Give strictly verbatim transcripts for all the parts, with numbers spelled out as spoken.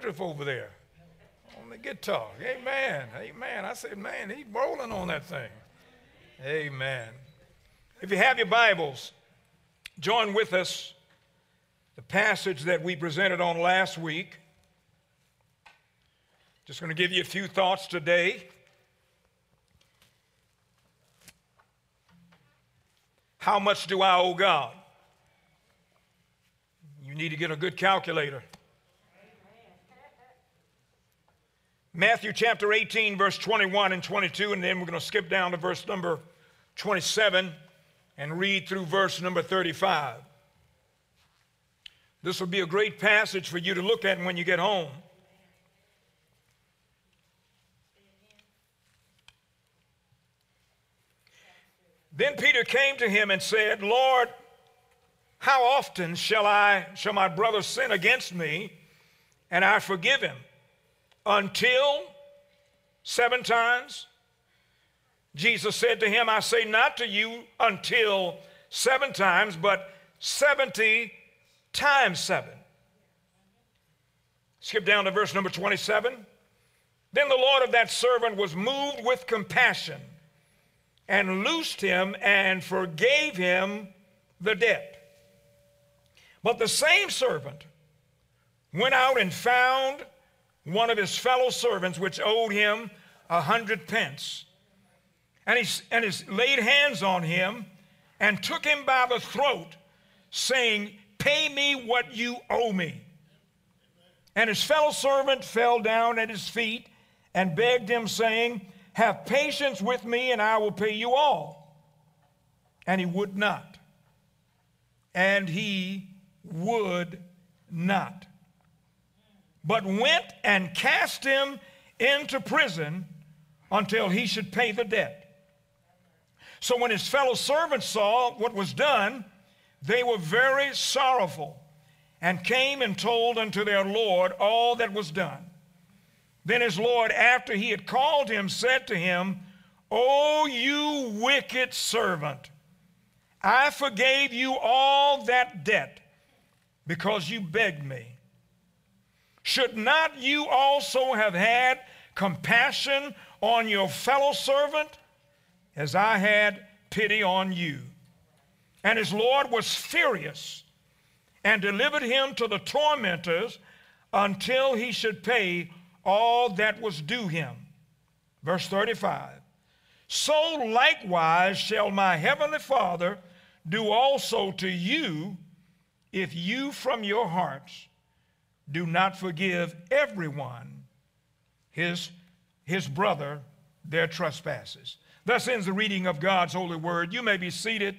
Woodruff over there on the guitar. Amen. Amen. I said, man, he's rolling on that thing. Amen. If you have your Bibles, join with us the passage that we presented on last week. Just going to give you a few thoughts today. How much do I owe God? You need to get a good calculator. Matthew chapter eighteen, verse twenty-one and twenty-two, and then we're going to skip down to verse number twenty-seven and read through verse number thirty-five. This will be a great passage for you to look at when you get home. Then Peter came to him and said, Lord, how often shall I, shall my brother sin against me, and I forgive him? Until seven times? Jesus said to him, I say not to you until seven times, but seventy times seven. Skip down to verse number twenty-seven. Then the Lord of that servant was moved with compassion and loosed him and forgave him the debt. But the same servant went out and found one of his fellow servants which owed him a hundred pence. And he, and he laid hands on him and took him by the throat, saying, pay me what you owe me. And his fellow servant fell down at his feet and begged him, saying, have patience with me, and I will pay you all. And he would not. And he would not. But went and cast him into prison until he should pay the debt. So when his fellow servants saw what was done, they were very sorrowful, and came and told unto their Lord all that was done. Then his Lord, after he had called him, said to him, O you wicked servant, I forgave you all that debt, because you begged me. Should not you also have had compassion on your fellow servant, as I had pity on you? And his Lord was furious, and delivered him to the tormentors until he should pay all that was due him. Verse thirty-five. So likewise shall my heavenly Father do also to you, if you from your hearts do not forgive everyone his, his brother their trespasses. Thus ends the reading of God's holy word. You may be seated.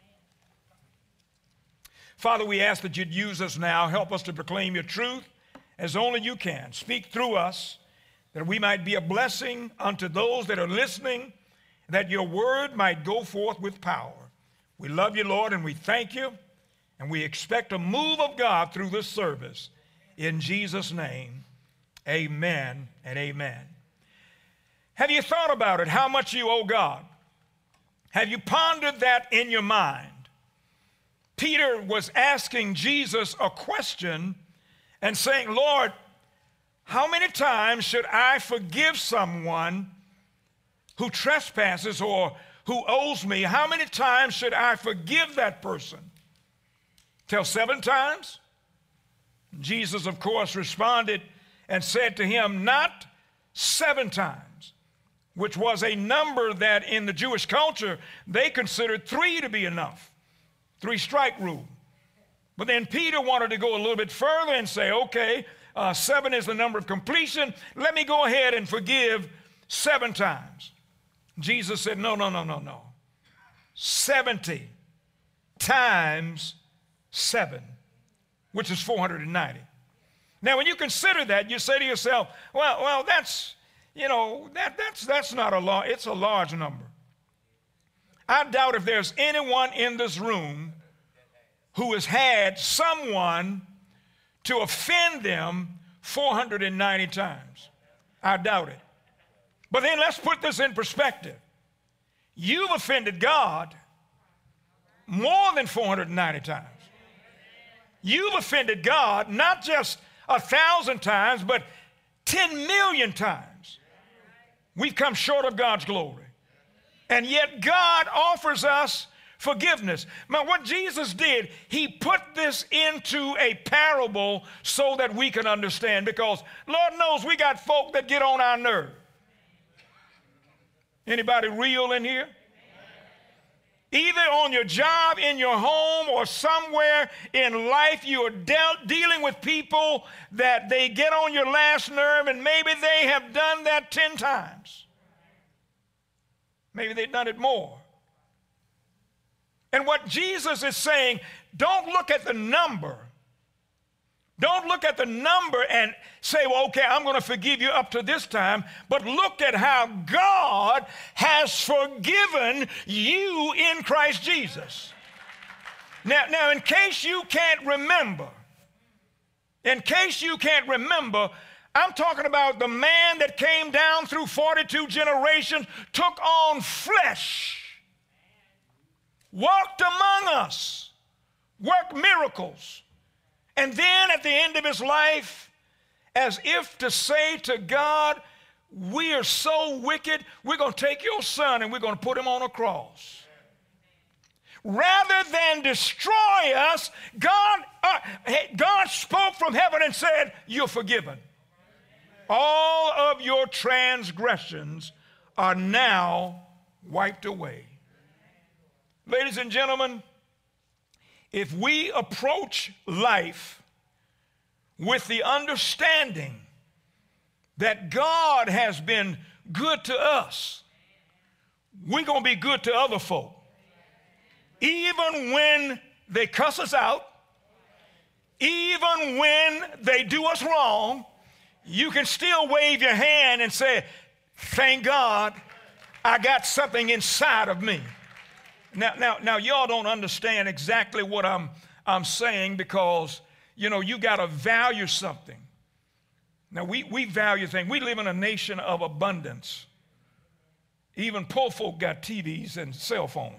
Father, we ask that you'd use us now. Help us to proclaim your truth as only you can. Speak through us, that we might be a blessing unto those that are listening, that your word might go forth with power. We love you, Lord, and we thank you, and we expect a move of God through this service. In Jesus' name, amen and amen. Have you thought about it, how much you owe God? Have you pondered that in your mind? Peter was asking Jesus a question and saying, Lord, how many times should I forgive someone who trespasses or who owes me? How many times should I forgive that person? Till seven times? Jesus, of course, responded and said to him, not seven times, which was a number that in the Jewish culture, they considered three to be enough. Three strike rule. But then Peter wanted to go a little bit further and say, okay, uh, seven is the number of completion. Let me go ahead and forgive seven times. Jesus said, no, no, no, no, no. seventy times seven, which is four hundred ninety. Now, when you consider that, you say to yourself, well, well, that's, you know, that, that's, that's not a large, it's a large number. I doubt if there's anyone in this room who has had someone to offend them four hundred ninety times. I doubt it. But then let's put this in perspective. You've offended God more than four hundred ninety times. You've offended God not just a thousand times, but ten million times we've come short of God's glory. And yet God offers us forgiveness. Now, what Jesus did, he put this into a parable so that we can understand, because Lord knows we got folk that get on our nerve. Anybody real in here? Either on your job, in your home, or somewhere in life, you are de- dealing with people that they get on your last nerve, and maybe they have done that ten times. Maybe they've done it more. And what Jesus is saying, don't look at the number. Don't look at the number and say, well, okay, I'm going to forgive you up to this time, but look at how God has forgiven you in Christ Jesus. Now, now, in case you can't remember, in case you can't remember, I'm talking about the man that came down through forty-two generations, took on flesh, walked among us, worked miracles. And then at the end of his life, as if to say to God, we are so wicked, we're going to take your son and we're going to put him on a cross. Rather than destroy us, God, uh, God spoke from heaven and said, you're forgiven. All of your transgressions are now wiped away. Ladies and gentlemen, if we approach life with the understanding that God has been good to us, we're going to be good to other folk. Even when they cuss us out, even when they do us wrong, you can still wave your hand and say, thank God I got something inside of me. Now, now, now, y'all don't understand exactly what I'm, I'm saying, because, you know, you got to value something. Now, we, we value things. We live in a nation of abundance. Even poor folk got T Vs and cell phones.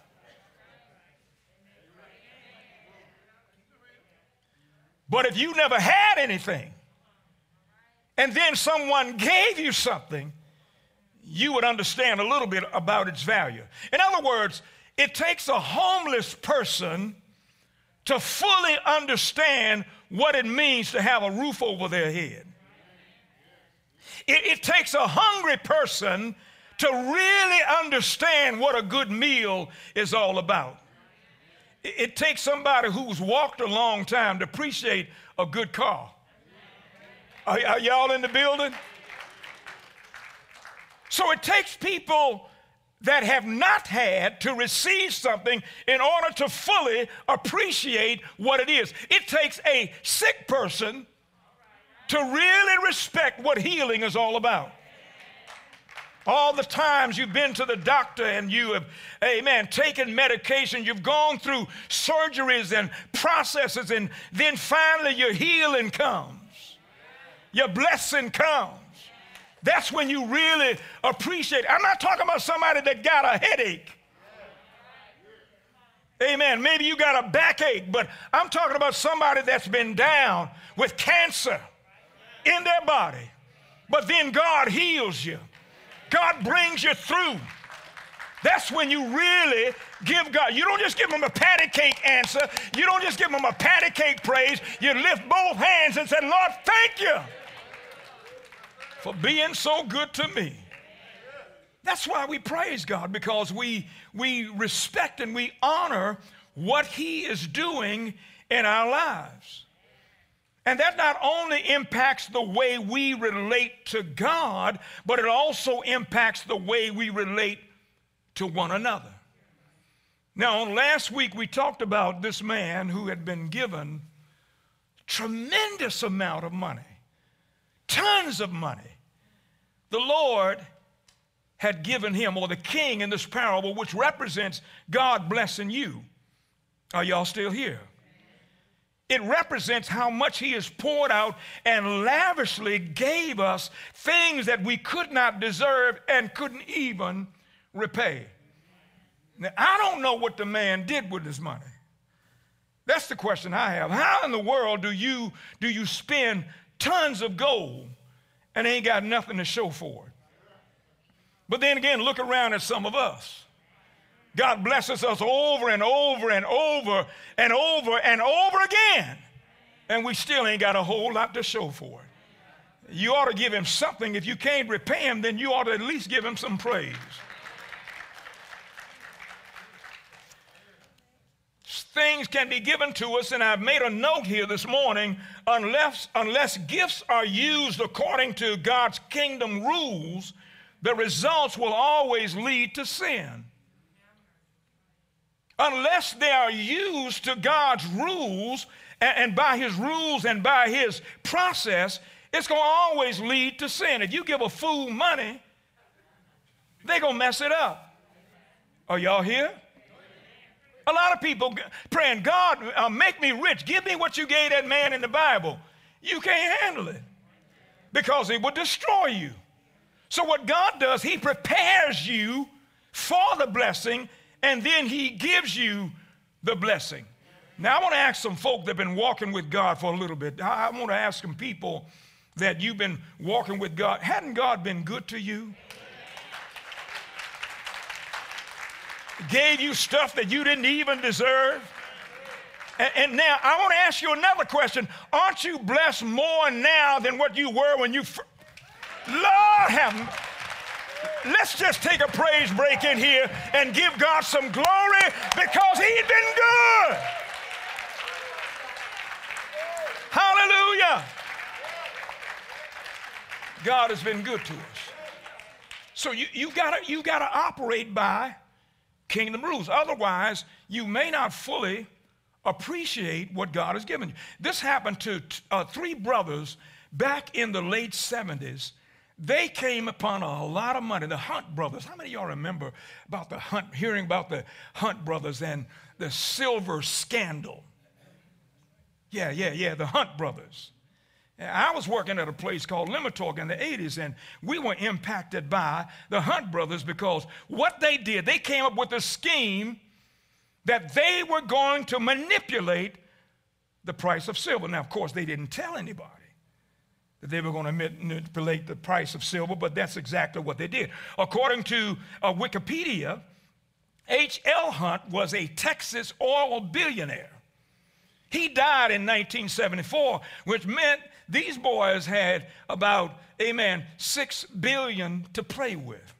But if you never had anything, and then someone gave you something, you would understand a little bit about its value. In other words, it takes a homeless person to fully understand what it means to have a roof over their head. It, it takes a hungry person to really understand what a good meal is all about. It, it takes somebody who's walked a long time to appreciate a good car. Are, are y'all in the building? So it takes people that have not had to receive something in order to fully appreciate what it is. It takes a sick person to really respect what healing is all about. All the times you've been to the doctor and you have, amen, taken medication, you've gone through surgeries and processes, and then finally your healing comes. Your blessing comes. That's when you really appreciate it. I'm not talking about somebody that got a headache. Amen. Maybe you got a backache, but I'm talking about somebody that's been down with cancer in their body. But then God heals you. God brings you through. That's when you really give God. You don't just give him a patty cake answer. You don't just give him a patty cake praise. You lift both hands and say, Lord, thank you for being so good to me. That's why we praise God, because we, we respect and we honor what he is doing in our lives. And that not only impacts the way we relate to God, but it also impacts the way we relate to one another. Now, last week we talked about this man who had been given tremendous amount of money, tons of money. The Lord had given him, or the king in this parable, which represents God blessing you. Are y'all still here? It represents how much he has poured out and lavishly gave us things that we could not deserve and couldn't even repay. Now, I don't know what the man did with his money. That's the question I have. How in the world do you, do you spend tons of gold and ain't got nothing to show for it? But then again, look around at some of us. God blesses us over and over and over and over and over again, and we still ain't got a whole lot to show for it. You ought to give him something. If you can't repay him, then you ought to at least give him some praise. Things can be given to us, and I've made a note here this morning, unless, unless gifts are used according to God's kingdom rules, the results will always lead to sin. Unless they are used to God's rules, and, and by his rules and by his process, it's going to always lead to sin. If you give a fool money, they're going to mess it up. Are y'all here? A lot of people praying, God, uh, make me rich. Give me what you gave that man in the Bible. You can't handle it because it would destroy you. So what God does, he prepares you for the blessing, and then he gives you the blessing. Now, I want to ask some folk that have been walking with God for a little bit. I, I want to ask some people that you've been walking with God. Hadn't God been good to you? Gave you stuff that you didn't even deserve? And, and now, I want to ask you another question. Aren't you blessed more now than what you were when you... Fir- Lord have... Let's just take a praise break in here and give God some glory because he's been good. Hallelujah. God has been good to us. So you, you gotta, you gotta operate by kingdom rules. Otherwise, you may not fully appreciate what God has given you. This happened to uh, three brothers back in the late seventies. They came upon a lot of money. The Hunt brothers. How many of y'all remember about the Hunt, hearing about the Hunt brothers and the silver scandal? Yeah, yeah, yeah, the Hunt brothers. I was working at a place called Limitalk in the eighties, and we were impacted by the Hunt brothers because what they did, they came up with a scheme that they were going to manipulate the price of silver. Now, of course, they didn't tell anybody that they were going to manipulate the price of silver, but that's exactly what they did. According to uh, Wikipedia, H L Hunt was a Texas oil billionaire. He died in nineteen seventy-four, which meant these boys had about, amen, six billion dollars to play with.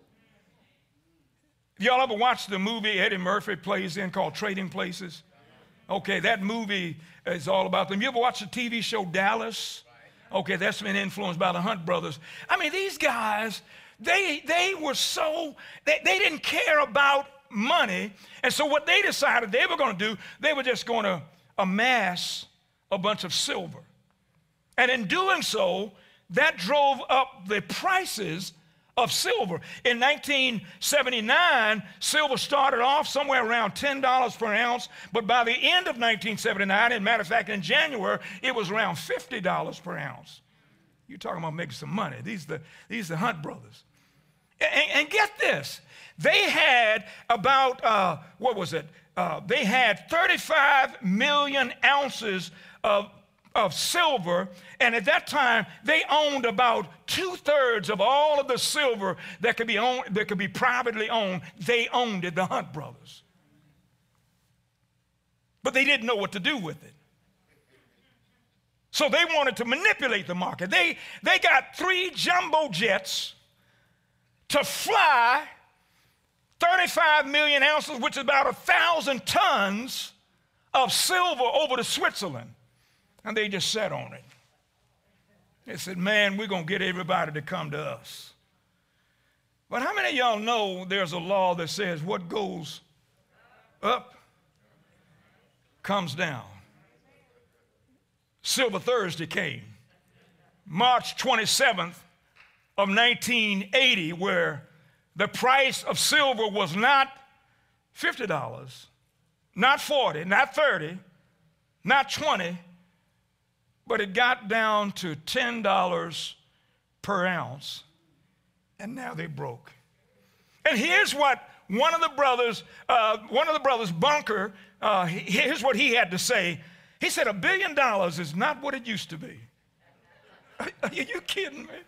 Y'all ever watched the movie Eddie Murphy plays in called Trading Places? Okay, that movie is all about them. You ever watch the T V show Dallas? Okay, that's been influenced by the Hunt brothers. I mean, these guys, they, they were so, they, they didn't care about money. And so what they decided they were going to do, they were just going to amass a bunch of silver. And in doing so, that drove up the prices of silver. In nineteen seventy-nine, silver started off somewhere around ten dollars per ounce, but by the end of nineteen seventy-nine, as a matter of fact, in January, it was around fifty dollars per ounce. You're talking about making some money. These are the, these are the Hunt brothers. And, and get this, they had about, uh, what was it? Uh, they had thirty-five million ounces of of silver, and at that time they owned about two-thirds of all of the silver that could be owned, that could be privately owned. They owned it, the Hunt brothers. But they didn't know what to do with it. So they wanted to manipulate the market. They, they got three jumbo jets to fly thirty-five million ounces, which is about a thousand tons of silver over to Switzerland. And they just sat on it. They said, man, we're going to get everybody to come to us. But how many of y'all know there's a law that says what goes up comes down? Silver Thursday came. March twenty-seventh of nineteen eighty, where the price of silver was not fifty dollars, not forty, not thirty, not twenty, but it got down to ten dollars per ounce, and now they broke. And here's what one of the brothers, uh, one of the brothers, Bunker, uh, here's what he had to say. He said, a billion dollars is not what it used to be. Are you kidding me?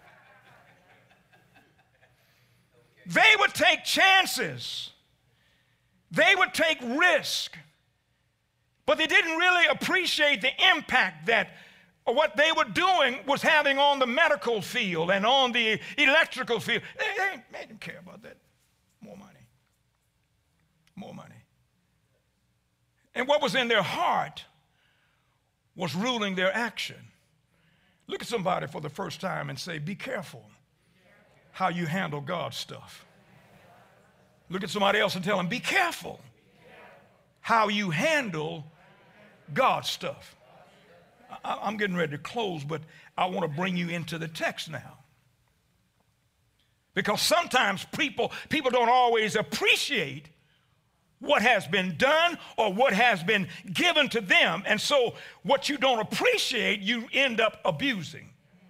They would take chances. They would take risk. But they didn't really appreciate the impact that what they were doing was having on the medical field and on the electrical field. They, they, they didn't care about that. More money. More money. And what was in their heart was ruling their action. Look at somebody for the first time and say, be careful how you handle God's stuff. Look at somebody else and tell them, be careful how you handle God's stuff. I, I'm getting ready to close, but I want to bring you into the text now. Because sometimes people, people don't always appreciate what has been done or what has been given to them. And so what you don't appreciate, you end up abusing.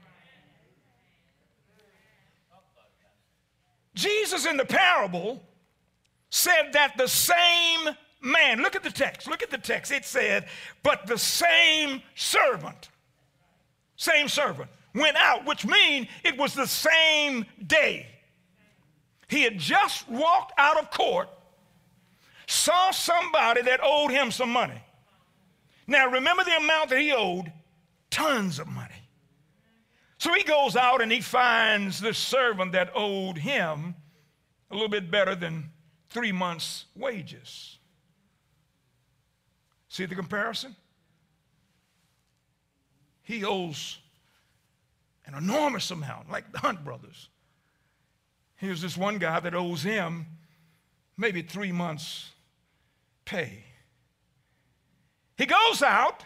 Jesus in the parable said that the same man, look at the text, look at the text. It said, but the same servant, same servant went out, which means it was the same day. He had just walked out of court, saw somebody that owed him some money. Now, remember the amount that he owed? Tons of money. So he goes out and he finds the servant that owed him a little bit better than three months' wages. See the comparison? He owes an enormous amount, like the Hunt brothers. Here's this one guy that owes him maybe three months' pay. He goes out,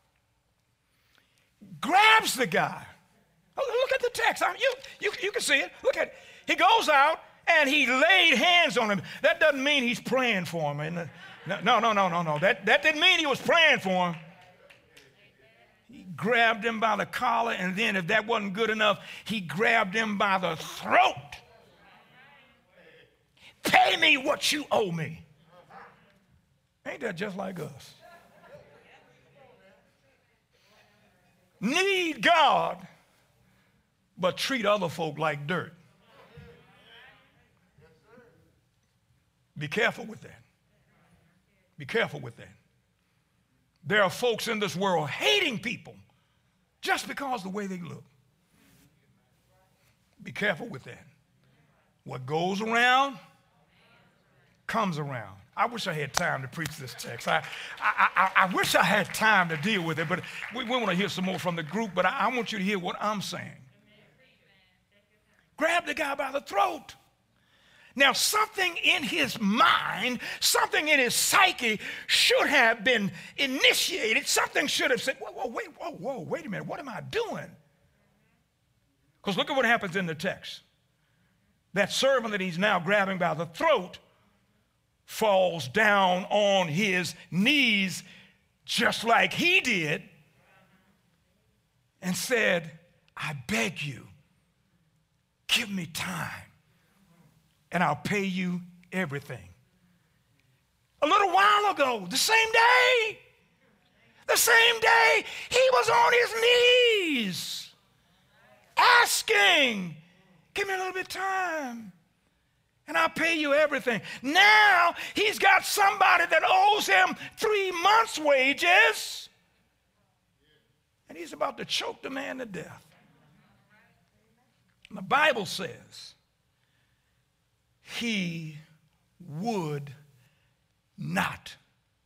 grabs the guy. Oh, look at the text. I mean, you, you, you can see it. Look at it. He goes out and he laid hands on him. That doesn't mean he's praying for him. No, no, no, no, no. That, that didn't mean he was praying for him. He grabbed him by the collar, and then if that wasn't good enough, he grabbed him by the throat. Pay me what you owe me. Ain't that just like us? Need God, but treat other folk like dirt. Be careful with that. Be careful with that. There are folks in this world hating people just because of the way they look. Be careful with that. What goes around comes around. I wish I had time to preach this text. I, I, I, I wish I had time to deal with it, but we, we want to hear some more from the group, but I, I want you to hear what I'm saying. Grab the guy by the throat. Now, something in his mind, something in his psyche should have been initiated. Something should have said, whoa, whoa, wait, whoa, whoa, wait a minute, what am I doing? Because look at what happens in the text. That servant that he's now grabbing by the throat falls down on his knees just like he did and said, I beg you, give me time and I'll pay you everything. A little while ago, the same day, the same day, he was on his knees asking, give me a little bit of time and I'll pay you everything. Now he's got somebody that owes him three months' wages, and he's about to choke the man to death. And the Bible says he would not.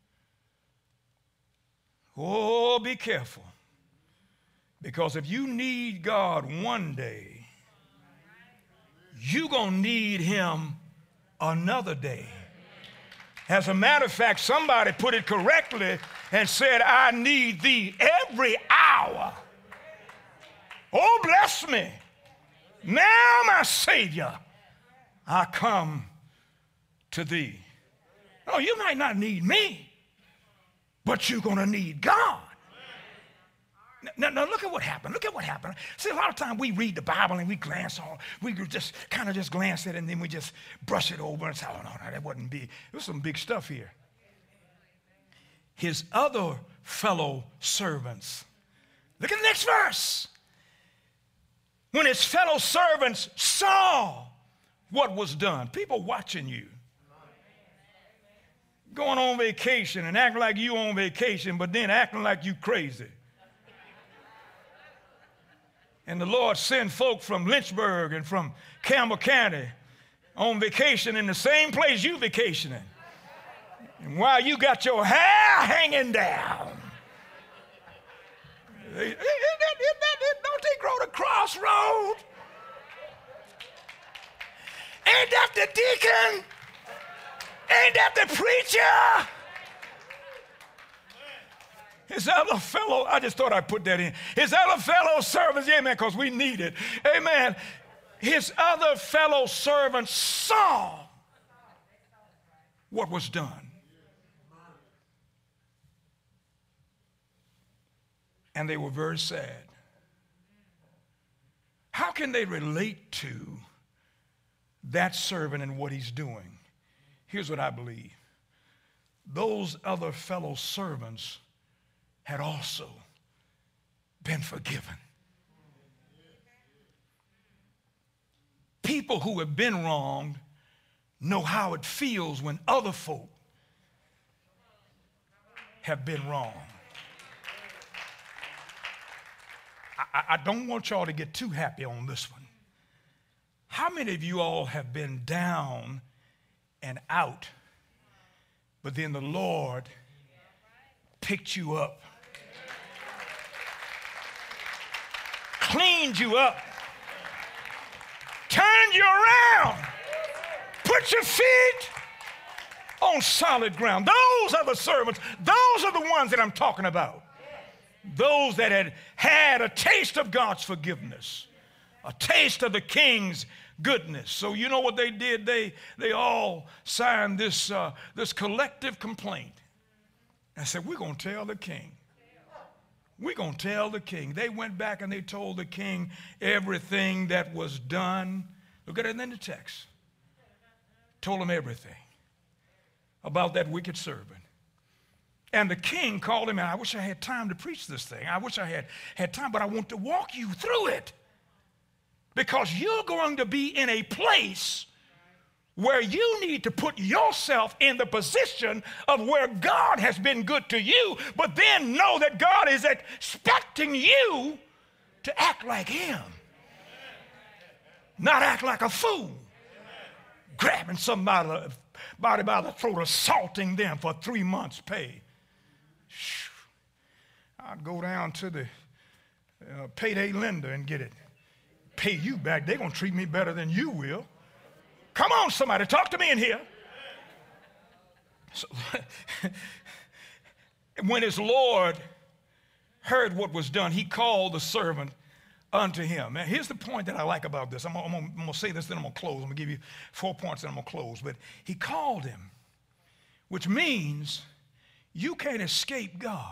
Oh, be careful. Because if you need God one day, you're going to need him another day. As a matter of fact, somebody put it correctly and said, I need thee every hour. Oh, bless me. Now, my Savior, I come to thee. Oh, you might not need me, but you're going to need God. Now, now look at what happened. Look at what happened. See, a lot of times we read the Bible and we glance on, we just kind of just glance at it and then we just brush it over and say, oh, no, no, that wasn't big. It was some big stuff here. His other fellow servants. Look at the next verse. When his fellow servants saw what was done, people watching you, going on vacation and acting like you on vacation, but then acting like you crazy. And the Lord sent folk from Lynchburg and from Campbell County on vacation in the same place you vacationing. And while you got your hair hanging down, they, it, it, it, it, don't they grow the crossroad? Ain't that the deacon? Ain't that the preacher? His other fellow, I just thought I'd put that in. His other fellow servants, amen, because we need it. Amen. His other fellow servants saw what was done. And they were very sad. How can they relate to that servant and what he's doing? Here's what I believe. Those other fellow servants had also been forgiven. People who have been wronged know how it feels when other folk have been wronged. I, I don't want y'all to get too happy on this one. How many of you all have been down and out, but then the Lord picked you up, cleaned you up, turned you around, put your feet on solid ground? Those are the servants. Those are the ones that I'm talking about. Those that had had a taste of God's forgiveness, a taste of the king's goodness. So you know what they did? They, they all signed this, uh, this collective complaint. I said, we're going to tell the king. We're going to tell the king. They went back and they told the king everything that was done. Look at it in the text. Told him everything about that wicked servant. And the king called him, and I wish I had time to preach this thing. I wish I had had time, but I want to walk you through it. Because you're going to be in a place where you need to put yourself in the position of where God has been good to you, but then know that God is expecting you to act like him. Not act like a fool. Grabbing somebody by the throat, assaulting them for three months' pay. I'd go down to the uh, payday lender and get it. Pay you back. They're going to treat me better than you will. Come on, somebody, talk to me in here. So, when his Lord heard what was done, he called the servant unto him. And here's the point that I like about this. I'm, I'm, I'm going to say this, then I'm going to close. I'm going to give you four points, and I'm going to close. But he called him, which means you can't escape God.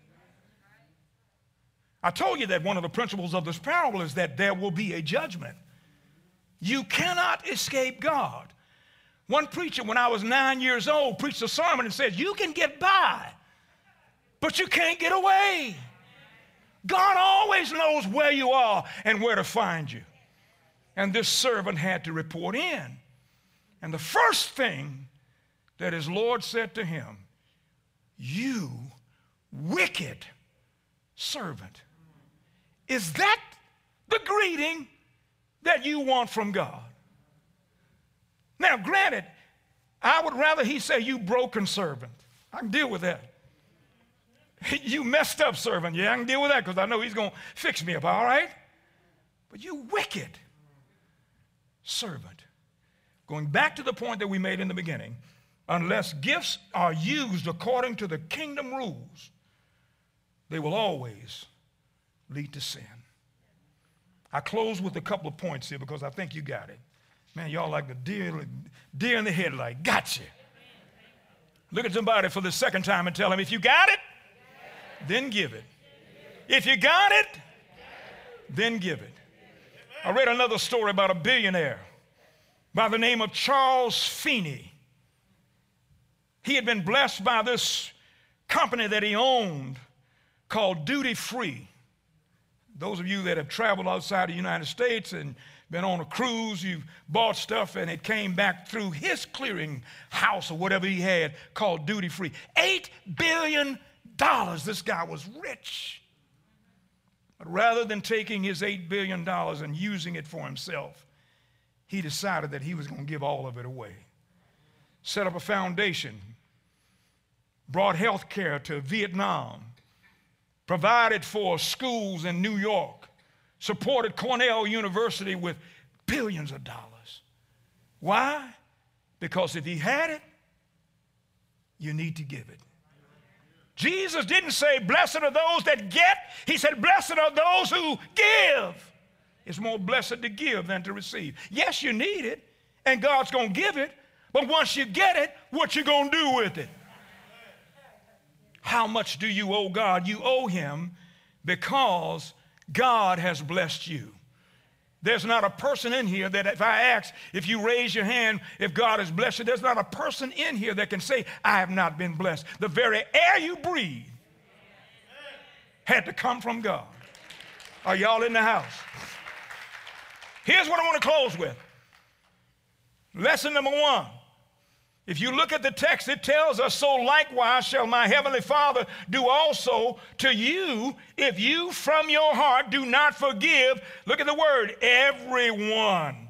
I told you that one of the principles of this parable is that there will be a judgment. You cannot escape God. One preacher, when I was nine years old, preached a sermon and said, you can get by, but you can't get away. God always knows where you are and where to find you. And this servant had to report in. And the first thing that his Lord said to him, you wicked servant. Is that the greeting that you want from God? Now, granted, I would rather he say, you broken servant. I can deal with that. You messed up servant. Yeah, I can deal with that because I know he's going to fix me up, all right? But you wicked servant. Going back to the point that we made in the beginning, unless gifts are used according to the kingdom rules, they will always lead to sin. I close with a couple of points here because I think you got it. Man, y'all like the deer, deer in the headlight. Gotcha. Look at somebody for the second time and tell him, if you got it, then give it. If you got it, then give it. I read another story about a billionaire by the name of Charles Feeney. He had been blessed by this company that he owned called Duty Free. Those of you that have traveled outside the United States and been on a cruise, you've bought stuff and it came back through his clearing house or whatever he had called Duty Free. Eight billion dollars. This guy was rich. But rather than taking his eight billion dollars and using it for himself, he decided that he was going to give all of it away. Set up a foundation, brought health care to Vietnam, provided for schools in New York, supported Cornell University with billions of dollars. Why? Because if he had it, you need to give it. Jesus didn't say, blessed are those that get. He said, blessed are those who give. It's more blessed to give than to receive. Yes, you need it, and God's going to give it, but once you get it, what you going to do with it? How much do you owe God? You owe him because God has blessed you. There's not a person in here that if I ask, if you raise your hand, if God has blessed you, there's not a person in here that can say, I have not been blessed. The very air you breathe had to come from God. Are y'all in the house? Here's what I want to close with. Lesson number one. If you look at the text, it tells us, so likewise shall my heavenly Father do also to you if you from your heart do not forgive, look at the word, everyone.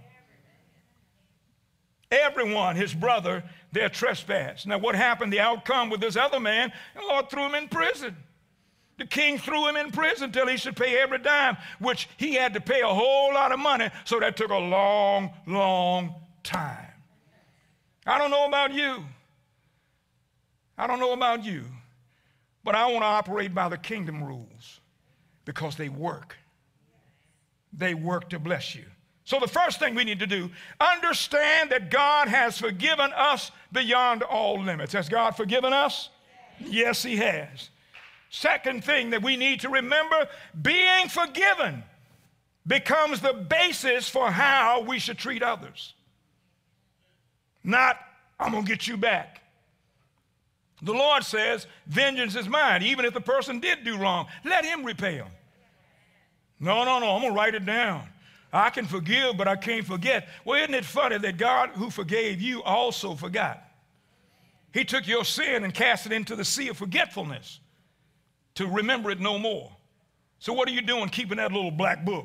Everyone, his brother, their trespass. Now what happened, the outcome with this other man, the Lord threw him in prison. The king threw him in prison until he should pay every dime, which he had to pay a whole lot of money, so that took a long, long time. I don't know about you. I don't know about you. But I want to operate by the kingdom rules because they work. They work to bless you. So the first thing we need to do, understand that God has forgiven us beyond all limits. Has God forgiven us? Yes, he has. Second thing that we need to remember, being forgiven becomes the basis for how we should treat others. Not, I'm going to get you back. The Lord says, vengeance is mine. Even if the person did do wrong, let him repay them. No, no, no, I'm going to write it down. I can forgive, but I can't forget. Well, isn't it funny that God who forgave you also forgot? He took your sin and cast it into the sea of forgetfulness to remember it no more. So what are you doing keeping that little black book?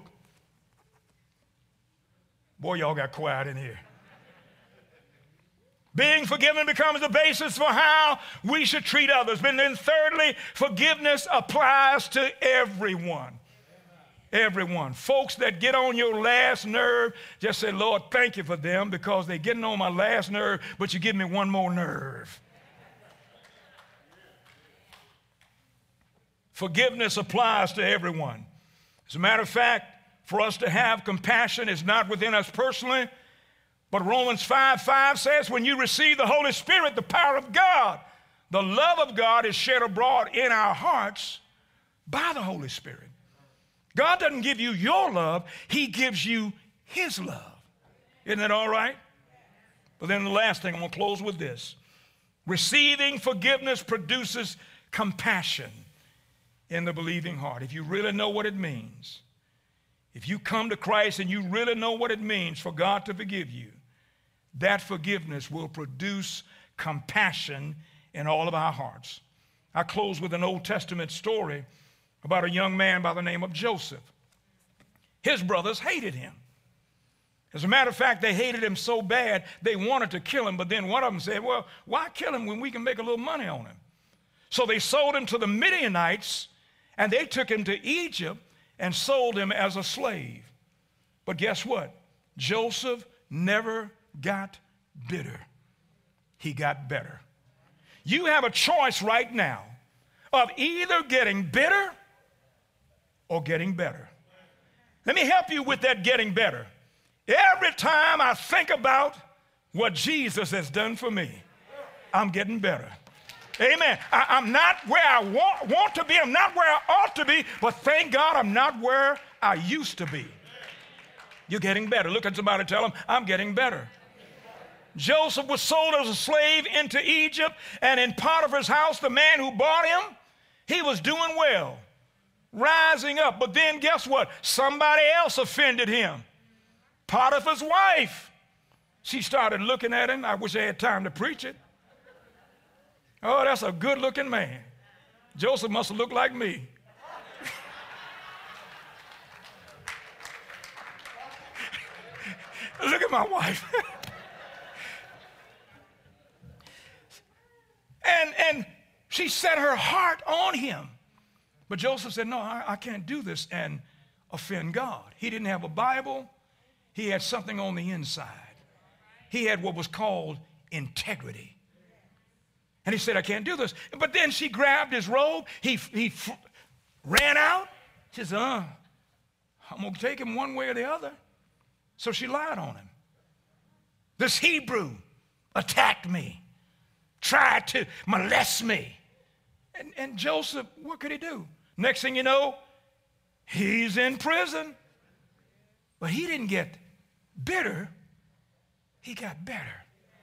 Boy, y'all got quiet in here. Being forgiven becomes the basis for how we should treat others. And then thirdly, forgiveness applies to everyone. Everyone. Folks that get on your last nerve, just say, Lord, thank you for them because they're getting on my last nerve, but you give me one more nerve. Forgiveness applies to everyone. As a matter of fact, for us to have compassion is not within us personally, but Romans five five says, when you receive the Holy Spirit, the power of God, the love of God is shed abroad in our hearts by the Holy Spirit. God doesn't give you your love, he gives you his love. Isn't that all right? But then the last thing, I'm going to close with this. Receiving forgiveness produces compassion in the believing heart. If you really know what it means, if you come to Christ and you really know what it means for God to forgive you, that forgiveness will produce compassion in all of our hearts. I close with an Old Testament story about a young man by the name of Joseph. His brothers hated him. As a matter of fact, they hated him so bad, they wanted to kill him, but then one of them said, well, why kill him when we can make a little money on him? So they sold him to the Midianites, and they took him to Egypt and sold him as a slave. But guess what? Joseph never got bitter. He got better. You have a choice right now of either getting bitter or getting better. Let me help you with that getting better. Every time I think about what Jesus has done for me, I'm getting better. Amen. I, I'm not where I want, want to be. I'm not where I ought to be. But thank God I'm not where I used to be. You're getting better. Look at somebody and tell them, I'm getting better. Joseph was sold as a slave into Egypt, and in Potiphar's house, the man who bought him, he was doing well, rising up. But then guess what? Somebody else offended him. Potiphar's wife. She started looking at him. I wish I had time to preach it. Oh, that's a good-looking man. Joseph must have looked like me. Look at my wife. and, and she set her heart on him. But Joseph said, no, I, I can't do this and offend God. He didn't have a Bible. He had something on the inside. He had what was called integrity. And he said, I can't do this. But then she grabbed his robe. He, he f- ran out. She said, uh, I'm going to take him one way or the other. So she lied on him. This Hebrew attacked me, tried to molest me. And, and Joseph, what could he do? Next thing you know, he's in prison. But he didn't get bitter. He got better.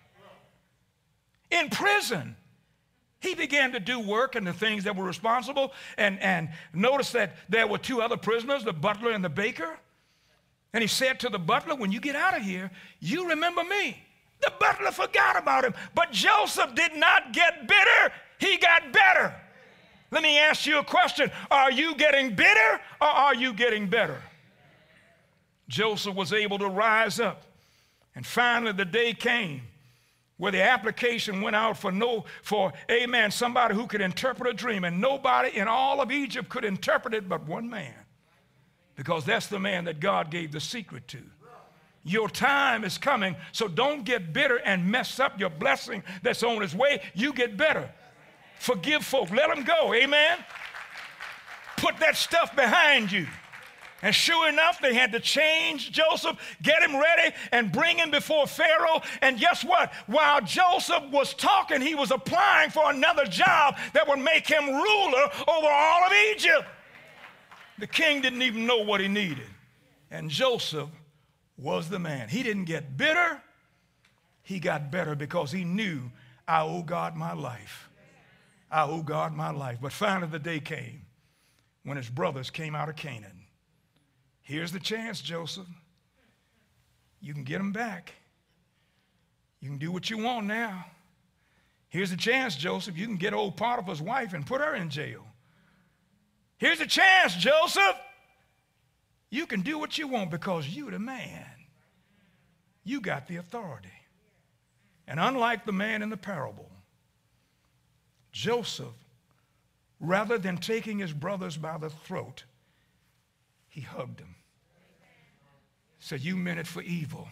In prison, he began to do work and the things that were responsible. And, and notice that there were two other prisoners, the butler and the baker. And he said to the butler, when you get out of here, you remember me. The butler forgot about him. But Joseph did not get bitter. He got better. Let me ask you a question. Are you getting bitter or are you getting better? Joseph was able to rise up. And finally the day came where the application went out for no, for, amen, somebody who could interpret a dream. And nobody in all of Egypt could interpret it but one man. Because that's the man that God gave the secret to. Your time is coming, so don't get bitter and mess up your blessing that's on its way. You get better. Forgive folk. Let them go. Amen? Put that stuff behind you. And sure enough, they had to change Joseph, get him ready, and bring him before Pharaoh. And guess what? While Joseph was talking, he was applying for another job that would make him ruler over all of Egypt. The king didn't even know what he needed. And Joseph was the man. He didn't get bitter. He got better because he knew, I owe God my life. I owe God my life. But finally the day came when his brothers came out of Canaan. Here's the chance, Joseph. You can get them back. You can do what you want now. Here's the chance, Joseph. You can get old Potiphar's wife and put her in jail. Here's a chance, Joseph. You can do what you want because you're the man. You got the authority. And unlike the man in the parable, Joseph, rather than taking his brothers by the throat, he hugged them. Said, you meant it for evil,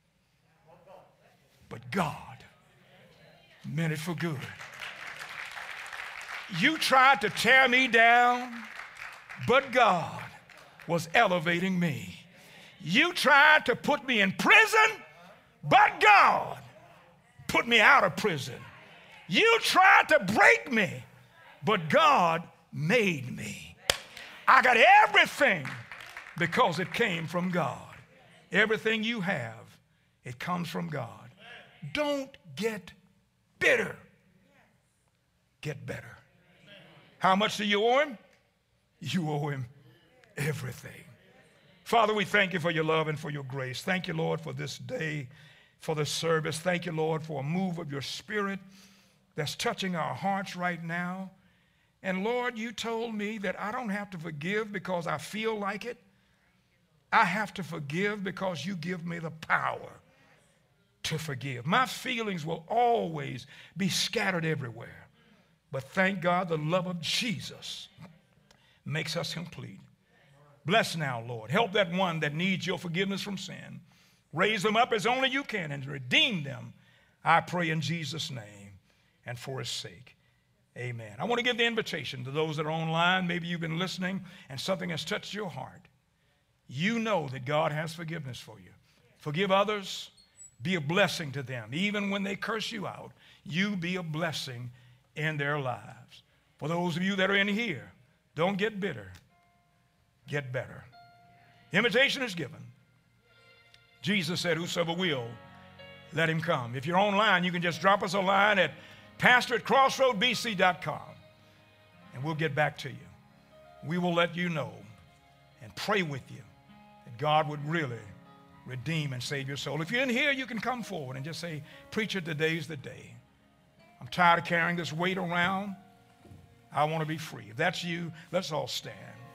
but God meant it for good. You tried to tear me down, but God was elevating me. You tried to put me in prison, but God put me out of prison. You tried to break me, but God made me. I got everything because it came from God. Everything you have, it comes from God. Don't get bitter. Get better. How much do you owe him? You owe him everything. Father, we thank you for your love and for your grace. Thank you, Lord, for this day, for this service. Thank you, Lord, for a move of your spirit that's touching our hearts right now. And Lord, you told me that I don't have to forgive because I feel like it. I have to forgive because you give me the power to forgive. My feelings will always be scattered everywhere. But thank God the love of Jesus makes us complete. Bless now, Lord. Help that one that needs your forgiveness from sin. Raise them up as only you can and redeem them. I pray in Jesus' name and for his sake. Amen. I want to give the invitation to those that are online. Maybe you've been listening and something has touched your heart. You know that God has forgiveness for you. Forgive others. Be a blessing to them. Even when they curse you out, you be a blessing in their lives. For those of you that are in here, don't get bitter. Get better. Invitation is given. Jesus said, whosoever will, let him come. If you're online, you can just drop us a line at pastor at crossroad b c dot com, and we'll get back to you. We will let you know and pray with you that God would really redeem and save your soul. If you're in here, you can come forward and just say, preacher, today's the day. I'm tired of carrying this weight around. I want to be free. If that's you, let's all stand.